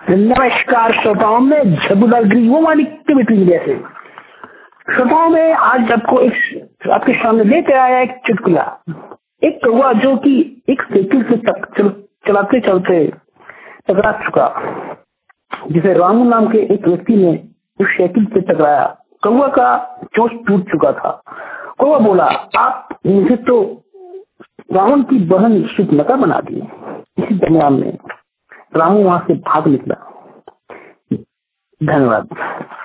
नमस्कार श्रोताओं में झबूदार ग्रीवोमानी कनेक्टिविटी जैसे श्रोताओं में आज आपके सामने लेकर आया एक चुटकुला। एक कौवा जो कि एक साइकिल से चलाते चलते टकरा चुका, जिसे रामू नाम के एक व्यक्ति ने उस साइकिल से टकराया। कौवा का चोंच टूट चुका था। कौवा बोला, आप मुझे तो रावण की बहन शूर्पणखा बना दी। इसी दरमियान में रामू वहां से भाग निकला। धन्यवाद।